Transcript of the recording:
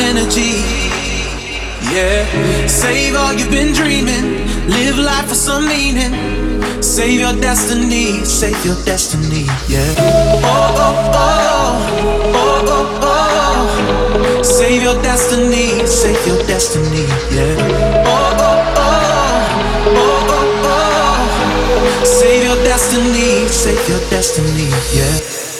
energy. Yeah, save all you've been dreaming. Live life for some meaning. Save your destiny. Save your destiny. Yeah. Oh, oh, oh. Oh, oh, oh. Save your destiny. Save your destiny. Yeah. Oh, oh, oh. Oh, oh, oh. Save your destiny. Save your destiny. Yeah.